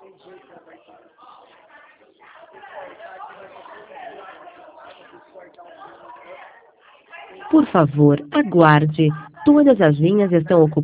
Por favor, aguarde. Todas as linhas estão ocupadas.